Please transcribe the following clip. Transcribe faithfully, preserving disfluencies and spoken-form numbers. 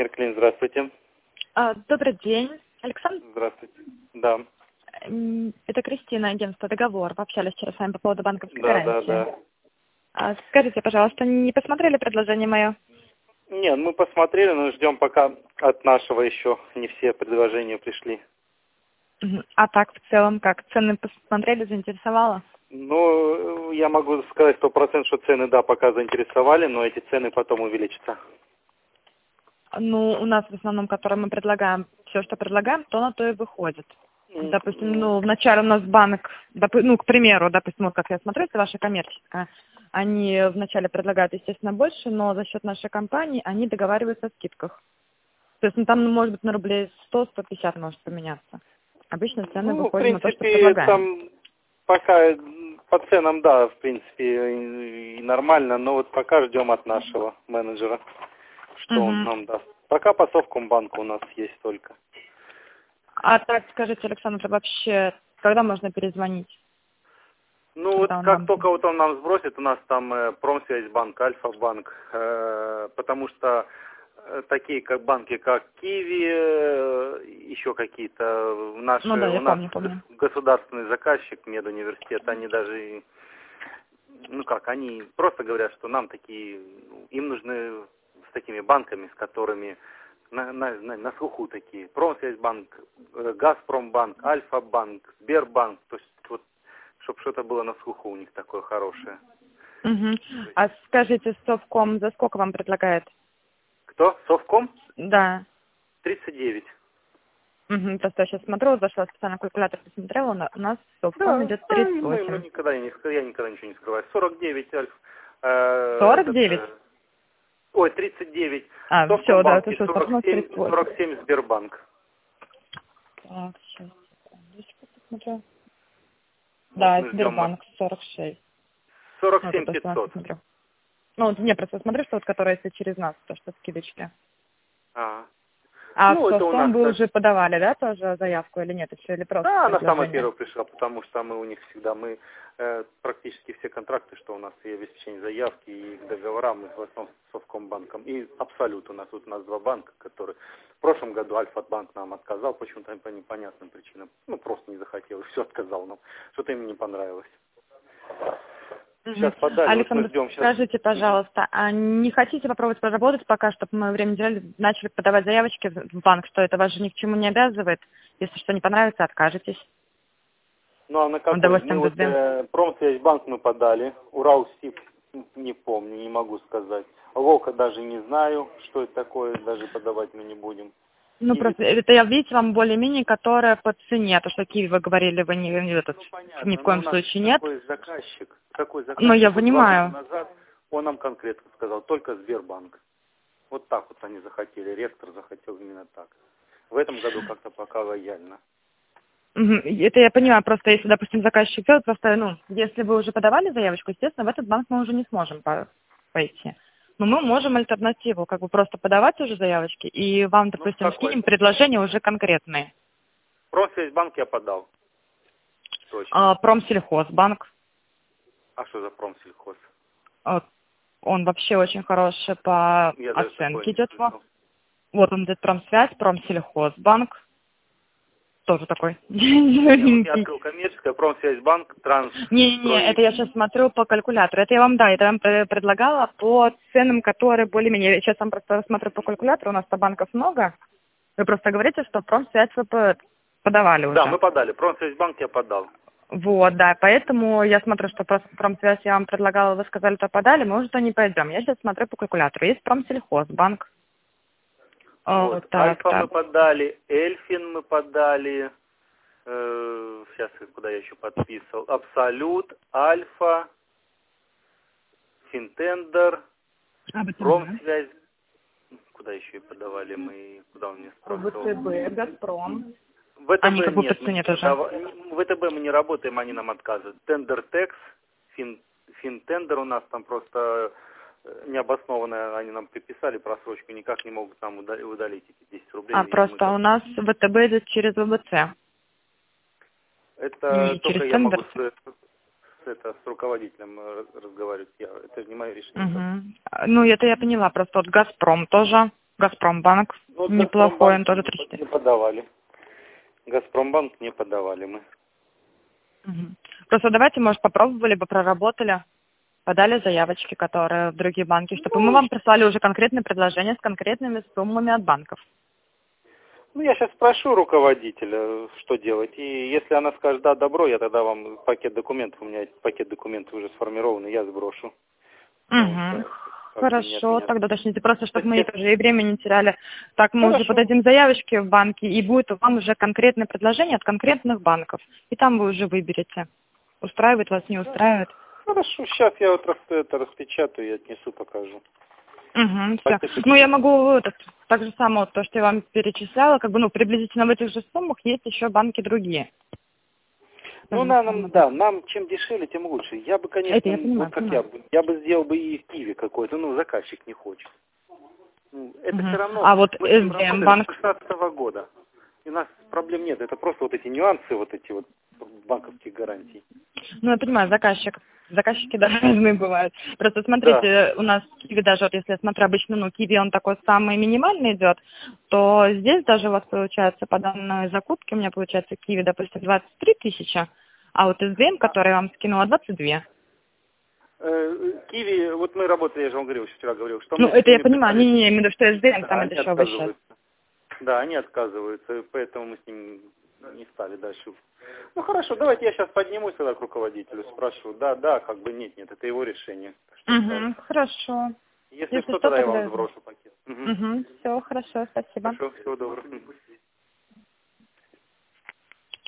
Мерклин, здравствуйте. А, Добрый день, Александр. Здравствуйте. Да. М, Это Кристина, агентство «Договор». Пообщались вчера с вами по поводу банковской Да, да, гарантии. да. А, Скажите, пожалуйста, не посмотрели предложение мое? Нет, мы посмотрели, но ждем, пока от нашего еще не все предложения пришли. Мгм. А так, в целом, как? Цены посмотрели, заинтересовало? Ну, я могу сказать сто процентов, что цены, да, пока заинтересовали, но эти цены потом увеличатся. Ну, у нас в основном, которое мы предлагаем, все, что предлагаем, то на то и выходит. М, Допустим, ну, вначале у нас банк, допу- ну, к примеру, допустим, вот как я смотрю, это ваша коммерческая, они вначале предлагают, естественно, больше, но за счет нашей компании они договариваются о скидках. То есть, ну, там, ну, может быть, на рублей сто сто пятьдесят может поменяться. Обычно цены Ну, в выходят на то, что принципе, предлагаем. там пока м, по ценам, да, в принципе, и и нормально, но вот пока ждем от нашего менеджера, что он Мгм. нам даст. Пока по Совкомбанку у нас есть только. А так, скажите, Александр, вообще, когда можно перезвонить? Ну вот Когда он как вам... только вот он нам сбросит, у нас там э, Промсвязьбанк, Альфа-банк, э, потому что э, такие как банки, как Киви, э, еще какие-то, Ну наши, да, у я нас помню, гос- помню. государственный заказчик, медуниверситет, они даже, ну как, они просто говорят, что нам такие, ну, им нужны с такими банками, с которыми на, на, на, на слуху такие. Промсвязьбанк, э, Газпромбанк, Альфа-банк, Сбербанк, то есть вот чтобы что-то было на слуху у них такое хорошее. Мгм. А скажите, Совком за сколько вам предлагает? Кто? Совком? Да. тридцать девять. Угу. Просто я сейчас смотрю, зашла специально калькулятор, посмотрела, у на- у нас Совком Да, идет да, тридцать мы, мы восемь. никогда не, ск- я никогда ничего не скрываю. сорок девять, Альф, э, сорок этот, девять? э, ой, тридцать девять. А, все, да, Совкомбанк это и что, сорок смотрю, у нас семь, тридцать восемь. сорок семь Сбербанк. Так, сейчас, секундочку посмотрю. Вот Да, мы ждем от Сбербанк сорок шесть. сорок Ну, это семь то, что у нас пятьсот. посмотрю. Ну, вот не, просто смотрю, что вот, которая если через нас, то что скидочки. А. А в Ну, это у Совком нас вы так. уже подавали, да, тоже заявку или нет еще, или просто Да, она самая предложение? первая пришла, потому что мы у них всегда, мы э, практически все контракты, что у нас и обеспечение заявки, и договора, мы в основном с Совкомбанком. И Абсолют у нас, тут у нас два банка, которые... В прошлом году Альфа-банк нам отказал почему-то по непонятным причинам. Ну, просто не захотел, и все отказал нам. Что-то им не понравилось. Сейчас Мгм. подали, вот мы Александр, ждем сейчас. скажите, пожалуйста, а не хотите попробовать поработать пока, чтобы мы время делали, начали подавать заявочки в банк, что это вас же ни к чему не обязывает? Если что не понравится, откажетесь. Ну, а на какой? Мы Удовольствием вот дождем. э, Промсвязьбанк мы подали, Уралсиб не помню, не могу сказать. Волка даже не знаю, что это такое, даже подавать мы не будем. Ну, Киви, просто это я, видите, вам более-менее, которая по цене, то, что Киви, вы говорили, вы не, не этот, ну ни в понятно, но у коем нас случае нет. такой заказчик, такой Но я заказчик, вот два года понимаю. назад он нам конкретно сказал, только Сбербанк. Вот так вот они захотели, ректор захотел именно так. В этом году как-то пока лояльно. Мгм. Это я понимаю, просто если, допустим, заказчик делает, просто, ну, если вы уже подавали заявочку, естественно, в этот банк мы уже не сможем по- пойти. Но мы можем альтернативу, как бы просто подавать уже заявочки, и вам, Ну, в допустим, какой? скинем предложения уже конкретные. Промсвязьбанк я подал, точно. А, Промсельхозбанк, А что за промсельхоз? вот, он вообще очень хороший по Я даже такое оценке не идет. во- слышал. Вот он идет Промсвязь, Промсельхозбанк, тоже такой Не, вот я новенький. открыл коммерческое, Промсвязьбанк, Не-не, Трансстрой. это я сейчас смотрю по калькулятору. Это я вам, да, это я вам пре- предлагала по ценам, которые более-менее. Я сейчас вам просто смотрю по калькулятору, у нас-то банков много. Вы просто говорите, что Промсвязь вы по- подавали Да, уже. мы подали. Промсвязьбанк я подал. Вот, да, поэтому я смотрю, что просто Промсвязь я вам предлагала, вы сказали, что подали, мы уже туда не пойдем. Я сейчас смотрю по калькулятору. Есть Промсельхозбанк. О, Вот. так, Альфа мы так. подали, Эльфин мы подали. Э, сейчас куда я еще подписывал. Абсолют, Альфа, Финтендер, А ВТБ? Промсвязь. Куда еще и подавали мы? Куда он меня спрашивал? ВТБ, Газпром. Они ВТБ как бы по нет, мы не цене тоже. подавали. ВТБ мы не работаем, они нам отказывают. Тендертекс, Фин, Финтендер у нас там просто э, необоснованно они нам приписали просрочку, никак не могут нам уда- удалить эти десять рублей. А И мы просто как... у нас ВТБ идет через ВБЦ. Это Не только через я могу тендер. с, с, это, с руководителем э, раз- разговаривать. Я, это же не мое решение. Угу. Ну, это я поняла. Просто вот Газпром тоже. Газпромбанк. Ну, вот Неплохой, он Газпромбанк тоже тридцать. не подавали. Газпромбанк не подавали мы. Мгм. Просто давайте, может, попробовали бы, проработали, подали заявочки, которые в другие банки, чтобы мы вам прислали уже конкретные предложения с конкретными суммами от банков. Ну, я сейчас спрошу руководителя, что делать. И если она скажет, да, добро, я тогда вам пакет документов, у меня пакет документов уже сформированный, я сброшу. Угу. Хорошо, тогда уточните, просто чтобы мы Пакет. тоже и время не теряли. Так мы уже Хорошо. подадим заявочки в банки, и будет вам уже конкретное предложение от конкретных банков. И там вы уже выберете, устраивает вас, не устраивает. Хорошо, сейчас я вот рас- это распечатаю и отнесу, покажу. Угу, все. Пакет. Ну, я могу этот, так же самое, вот то, что я вам перечисляла, как бы, ну, приблизительно в этих же суммах есть еще банки другие. Ну, Так же на, самое. нам, да, нам чем дешевле, тем лучше. Я бы, конечно, Это я понимаю, вот как понимаю. я бы, я бы сделал бы и в Киеве какой-то, ну, заказчик не хочет. Ну, это Мгм. все равно, А вот мы с ним эс дэ эм работаем банк, с шестнадцатого года. И у нас проблем нет, это просто вот эти нюансы, вот эти вот банковских гарантий. ну, я понимаю, заказчик. Заказчики даже разные бывают. Просто смотрите, у нас Киви даже, вот если я смотрю обычно, ну, Киви, он такой самый минимальный идет, то здесь даже у вас получается по данной закупке, у меня получается Киви, допустим, двадцать три тысячи, а вот эс дэ эм, который я вам скинула, двадцать две. Э, Киви, вот мы работали, я же вам говорил, вчера говорил, что Ну, мы с это я ними понимаю, пытались, не-не-не, я имею в виду, что эс дэ эм да, самый они дешевый сейчас. отказываются. Да, они отказываются, и поэтому мы с ним не стали дальше. Ну хорошо, давайте я сейчас поднимусь тогда к руководителю, спрашиваю. Да, да, как бы нет, нет, это его решение. Что скажет. Угу, хорошо. Если, Если что, что, тогда я вам тогда... сброшу пакет. Угу. Угу, все, хорошо, спасибо. Хорошо, всего доброго.